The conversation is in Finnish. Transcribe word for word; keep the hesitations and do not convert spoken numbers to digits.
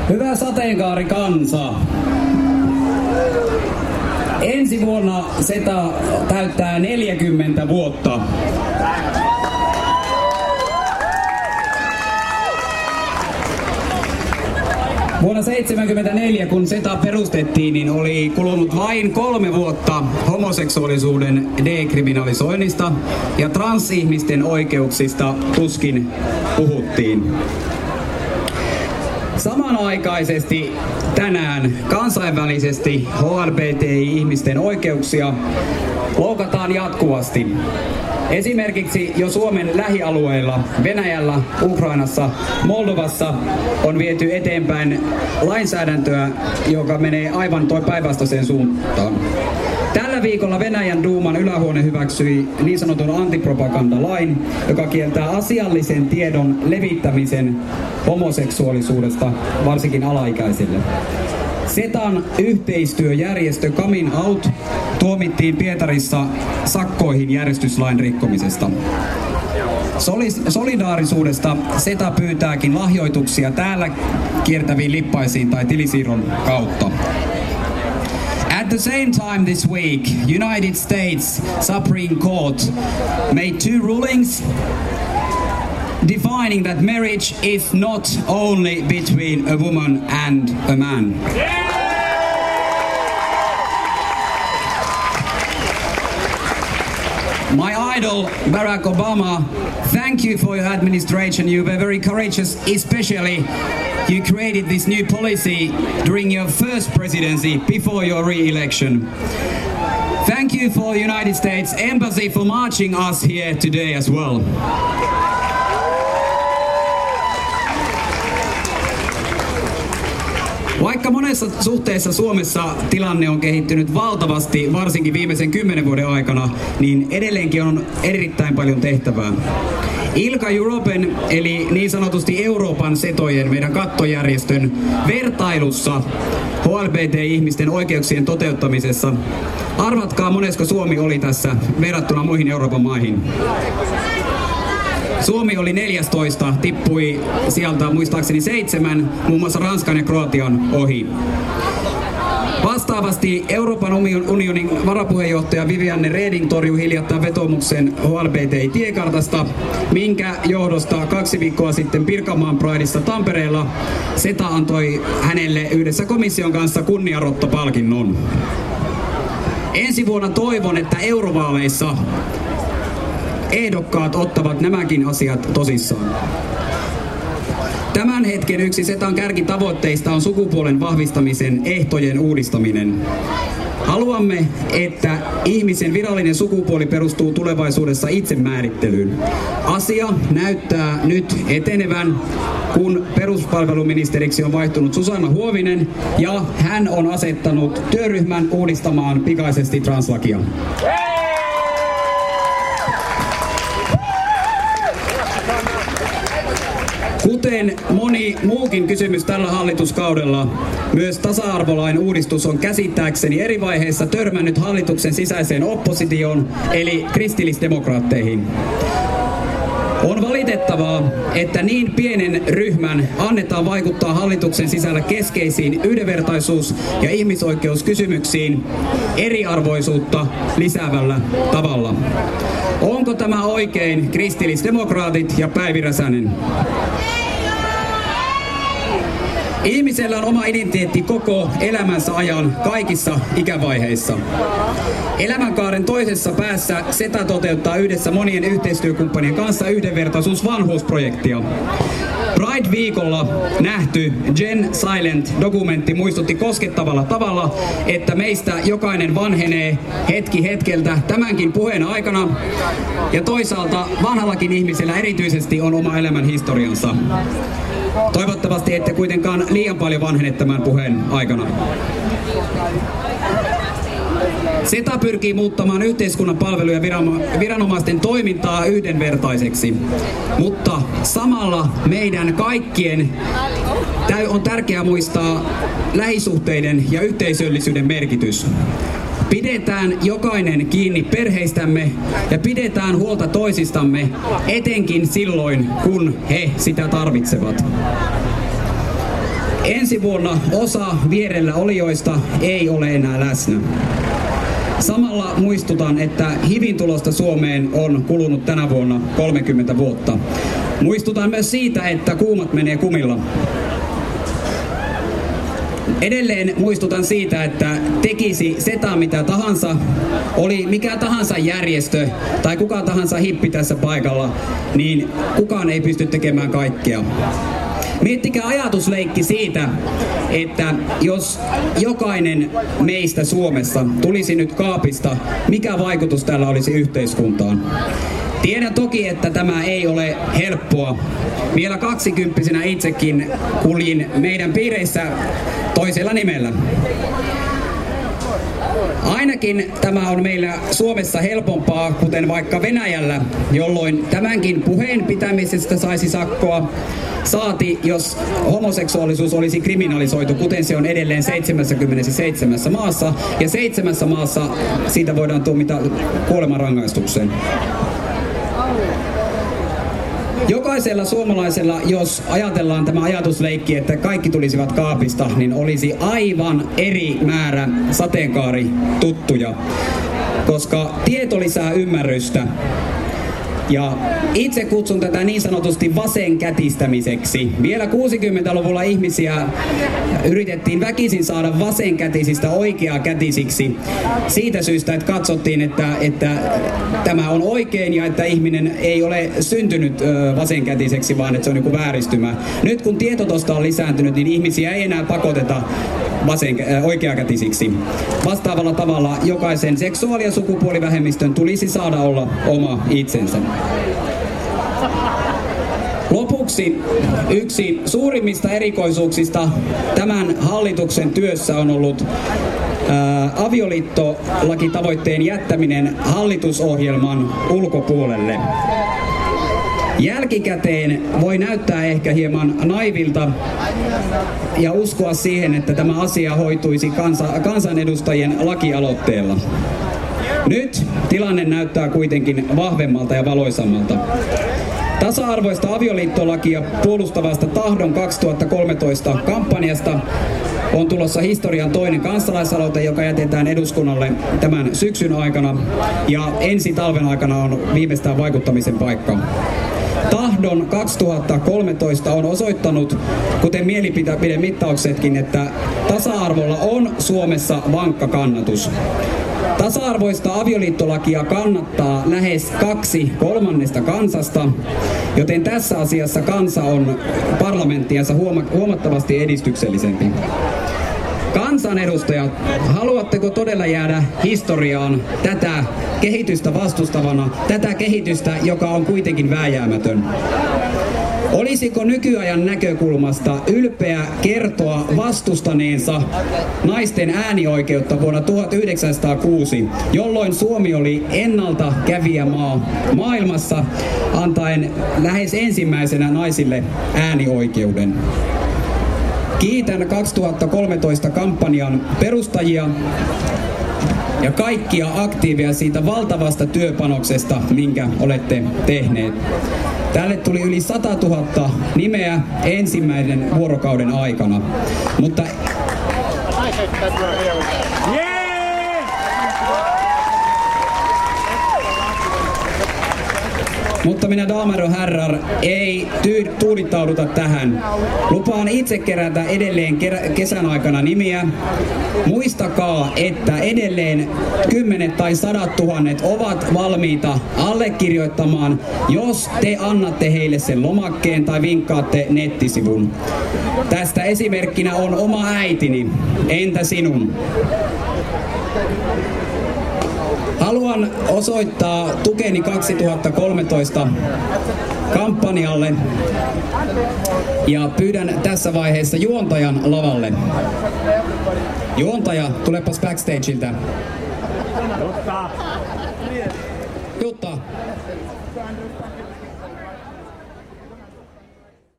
Hyvä sateenkaarikansa. Ensi vuonna SETA täyttää neljäkymmentä vuotta. Vuonna seitsemänkymmentäneljä, kun SETA perustettiin, niin oli kulunut vain kolme vuotta homoseksuaalisuuden dekriminalisoinnista ja transihmisten oikeuksista tuskin puhuttiin. Samanaikaisesti tänään kansainvälisesti H L B T I-ihmisten oikeuksia loukataan jatkuvasti. Esimerkiksi jo Suomen lähialueilla, Venäjällä, Ukrainassa, Moldovassa on viety eteenpäin lainsäädäntöä, joka menee aivan toi päinvastaiseen suuntaan. Tällä viikolla Venäjän duuman ylähuone hyväksyi niin sanotun antipropagandalain, joka kieltää asiallisen tiedon levittämisen homoseksuaalisuudesta, varsinkin alaikäisille. SETAn yhteistyöjärjestö Coming Out tuomittiin Pietarissa sakkoihin järjestyslain rikkomisesta. Solidaarisuudesta SETA pyytääkin lahjoituksia täällä kiertäviin lippaisiin tai tilisiirron kautta. At the same time this week, United States Supreme Court made two rulings defining that marriage is not only between a woman and a man. My idol, Barack Obama, thank you for your administration. You were very courageous, especially you created this new policy during your first presidency before your re-election. Thank you for the United States Embassy for marching us here today as well. Vaikka monessa suhteessa Suomessa tilanne on kehittynyt valtavasti, varsinkin viimeisen kymmenen vuoden aikana, niin edelleenkin on erittäin paljon tehtävää. ILGA Europen, eli niin sanotusti Euroopan setojen, meidän kattojärjestön vertailussa H L B T I-ihmisten oikeuksien toteuttamisessa. Arvatkaa, monesko Suomi oli tässä verrattuna muihin Euroopan maihin. Suomi oli neljästoista, tippui sieltä muistaakseni seitsemän, muun muassa Ranskan ja Kroatian ohi. Vastaavasti Euroopan unionin varapuheenjohtaja Viviane Reding torjui hiljattain vetoomuksen H L B T I-tiekartasta, minkä johdosta kaksi viikkoa sitten Pirkanmaan Prideissa Tampereella SETA antoi hänelle yhdessä komission kanssa kunniarottopalkinnon. Ensi vuonna toivon, että eurovaaleissa ehdokkaat ottavat nämäkin asiat tosissaan. Tämän hetken yksi SETAn kärkitavoitteista on sukupuolen vahvistamisen ehtojen uudistaminen. Haluamme, että ihmisen virallinen sukupuoli perustuu tulevaisuudessa itsemäärittelyyn. Asia näyttää nyt etenevän, kun peruspalveluministeriksi on vaihtunut Susanna Huovinen ja hän on asettanut työryhmän uudistamaan pikaisesti translakia. Kuten moni muukin kysymys tällä hallituskaudella, myös tasa-arvolain uudistus on käsittääkseni eri vaiheissa törmännyt hallituksen sisäiseen oppositioon, eli kristillisdemokraatteihin. On valitettavaa, että niin pienen ryhmän annetaan vaikuttaa hallituksen sisällä keskeisiin yhdenvertaisuus- ja ihmisoikeuskysymyksiin eriarvoisuutta lisäävällä tavalla. Onko tämä oikein, kristillisdemokraatit ja Päivi Räsänen? Ihmisellä on oma identiteetti koko elämänsä ajan kaikissa ikävaiheissa. Elämänkaaren toisessa päässä SETA toteuttaa yhdessä monien yhteistyökumppanien kanssa yhdenvertaisuusvanhuusprojektia. Pride-viikolla nähty Gen Silent-dokumentti muistutti koskettavalla tavalla, että meistä jokainen vanhenee hetki hetkeltä tämänkin puheen aikana, ja toisaalta vanhallakin ihmisellä erityisesti on oma elämän historiansa. Toivottavasti ette kuitenkaan liian paljon vanhene tämän puheen aikana. SETA pyrkii muuttamaan yhteiskunnan palveluja ja viranomaisten toimintaa yhdenvertaiseksi, mutta samalla meidän kaikkien on tärkeää muistaa lähisuhteiden ja yhteisöllisyyden merkitys. Pidetään jokainen kiinni perheistämme ja pidetään huolta toisistamme, etenkin silloin, kun he sitä tarvitsevat. Ensi vuonna osa vierellä olijoista ei ole enää läsnä. Samalla muistutan, että H I V:n tulosta Suomeen on kulunut tänä vuonna kolmekymmentä vuotta. Muistutan myös siitä, että kuumat menee kumilla. Edelleen muistutan siitä, että tekisi SETA mitä tahansa, oli mikä tahansa järjestö tai kuka tahansa hippi tässä paikalla, niin kukaan ei pysty tekemään kaikkea. Miettikää ajatusleikki siitä, että jos jokainen meistä Suomessa tulisi nyt kaapista, mikä vaikutus tällä olisi yhteiskuntaan? Tiedän toki, että tämä ei ole helppoa. Vielä kaksikymppisenä itsekin kuljin meidän piireissä toisella nimellä. Ainakin tämä on meillä Suomessa helpompaa, kuten vaikka Venäjällä, jolloin tämänkin puheen pitämisestä saisi sakkoa. Saati, jos homoseksuaalisuus olisi kriminalisoitu, kuten se on edelleen seitsemässäkymmenessäseitsemässä maassa, ja seitsemässä maassa siitä voidaan tuomita kuolemanrangaistukseen. Jokaisella suomalaisella, jos ajatellaan tämä ajatusleikki, että kaikki tulisivat kaapista, niin olisi aivan eri määrä sateenkaarituttuja, koska tieto lisää ymmärrystä. Ja itse kutsun tätä niin sanotusti vasenkätistämiseksi. Vielä kuusikymmentäluvulla ihmisiä yritettiin väkisin saada vasenkätisistä oikeakätisiksi. Siitä syystä, että katsottiin, että, että tämä on oikein ja että ihminen ei ole syntynyt vasenkätiseksi, vaan että se on joku vääristymä. Nyt kun tietotosta on lisääntynyt, niin ihmisiä ei enää pakoteta vasen, oikeakätisiksi. Vastaavalla tavalla jokaisen seksuaali- ja sukupuolivähemmistön tulisi saada olla oma itsensä. Lopuksi yksi suurimmista erikoisuuksista tämän hallituksen työssä on ollut ää, avioliittolakitavoitteen jättäminen hallitusohjelman ulkopuolelle. Jälkikäteen voi näyttää ehkä hieman naivilta ja uskoa siihen, että tämä asia hoituisi kansa, kansanedustajien lakialoitteella. Nyt tilanne näyttää kuitenkin vahvemmalta ja valoisammalta. Tasa-arvoista avioliittolakia puolustavasta Tahdon kaksituhattakolmetoista kampanjasta on tulossa historian toinen kansalaisaloite, joka jätetään eduskunnalle tämän syksyn aikana, ja ensi talven aikana on viimeistään vaikuttamisen paikka. Tahdon kaksituhattakolmetoista on osoittanut, kuten mielipidemittauksetkin, että tasa-arvolla on Suomessa vankka kannatus. Tasa-arvoista avioliittolakia kannattaa lähes kaksi kolmannesta kansasta, joten tässä asiassa kansa on parlamenttiansa huomattavasti edistyksellisempi. Kansanedustajat, haluatteko todella jäädä historiaan tätä kehitystä vastustavana, tätä kehitystä, joka on kuitenkin vääjäämätön? Olisiko nykyajan näkökulmasta ylpeä kertoa vastustaneensa naisten äänioikeutta vuonna tuhatyhdeksänsataakuusi, jolloin Suomi oli ennalta kävijämaa maailmassa, antaen lähes ensimmäisenä naisille äänioikeuden? Kiitän kaksituhattakolmetoista kampanjan perustajia ja kaikkia aktiiveja siitä valtavasta työpanoksesta, minkä olette tehneet. Tälle tuli yli sata tuhatta nimeä ensimmäisen vuorokauden aikana. Mutta Mutta minä damer och herrar, ei tyy- tuudittauduta tähän. Lupaan itse kerätä edelleen kerä- kesän aikana nimiä. Muistakaa, että edelleen kymmenet tai sadat tuhannet ovat valmiita allekirjoittamaan, jos te annatte heille sen lomakkeen tai vinkkaatte nettisivun. Tästä esimerkkinä on oma äitini. Entä sinun? Haluan osoittaa tukeni kaksituhattakolmetoista kampanjalle ja pyydän tässä vaiheessa juontajan lavalle. Juontaja, tulepas backstageiltä.